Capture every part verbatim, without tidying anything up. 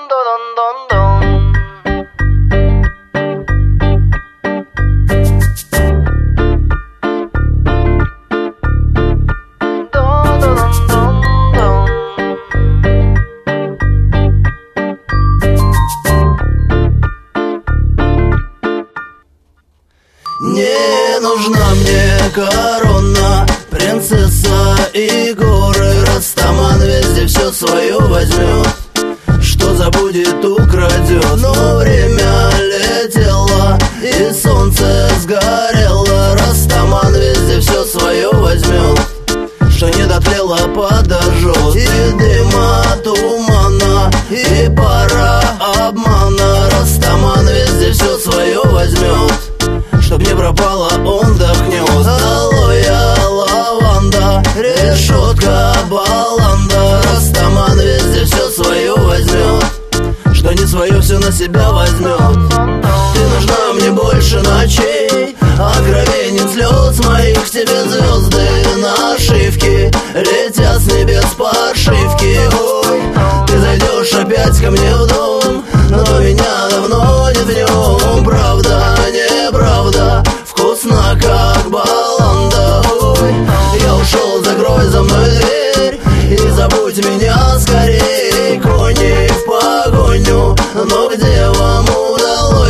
Не нужна мне корона, принцесса и горы. Растаман везде все свое возьмет, что забудет, украдет. Но время летело и солнце сгорело. Растаман везде все свое возьмет, что не дотлело, подожжет. И дыма, тумана, и пара обмана. Растаман везде все свое возьмет, чтоб не пропало, он вдохнет. Алоэ, лаванда, решетка, баланда. Растаман везде все свое возьмет, что не свое, все на себя возьмет. Ты нужна мне больше ночей, откровенен слез моих. К тебе звезды нашивки летят с небес подшивки. Ой, ты зайдешь опять ко мне в дом, но меня давно нет в нем. Правда, неправда, вкусно как баланда. Ой, я ушел, закрой за мной дверь и забудь меня скорей. Кони в погоню, но где вам удалось?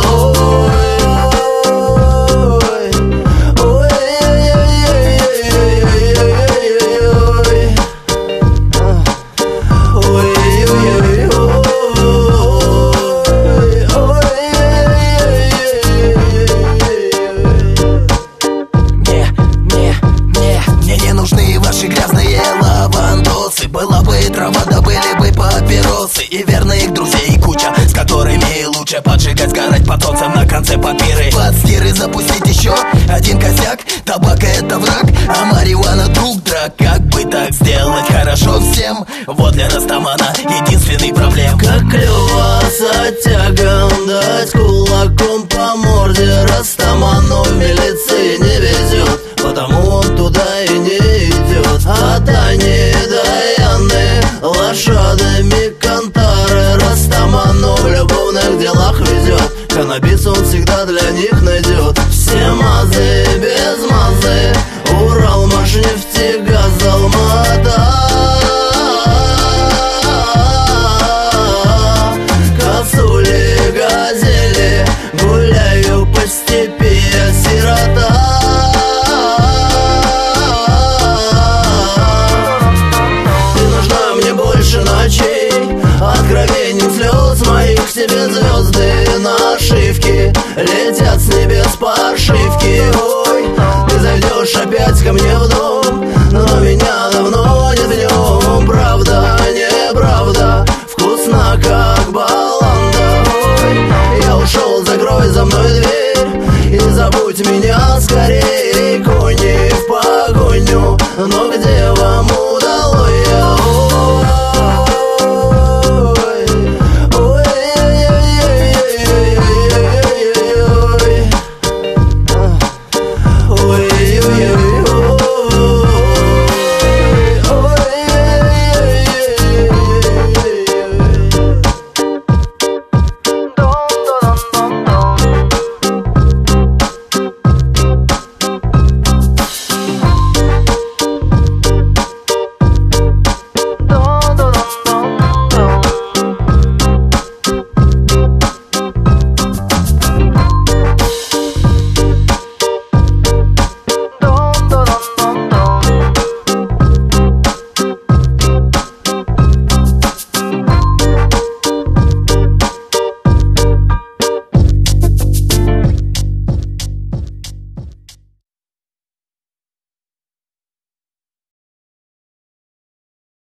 Была бы трава, да были бы папиросы и верных друзей куча, с которыми лучше поджигать, сгорать под солнцем на конце папиры. Под стиры запустить еще один косяк. Табак это враг, а марихуана друг драк. Как бы так сделать хорошо всем? Вот для Растамана единственный проблем. Как клево с оттягом дать кулаком по морде. Растаману в милиции не везет, потому он туда и не идет. А Тани Даяны лошадами кантары. Растаману в любовных делах везет, каннабис он всегда для них найдет. Все мазы без мазы, Урал, Машнефть, газ, Алмата. Косули, газели, гуляю по степи, я сирота. Ночей, откровенен слез моих. К тебе звезды нашивки летят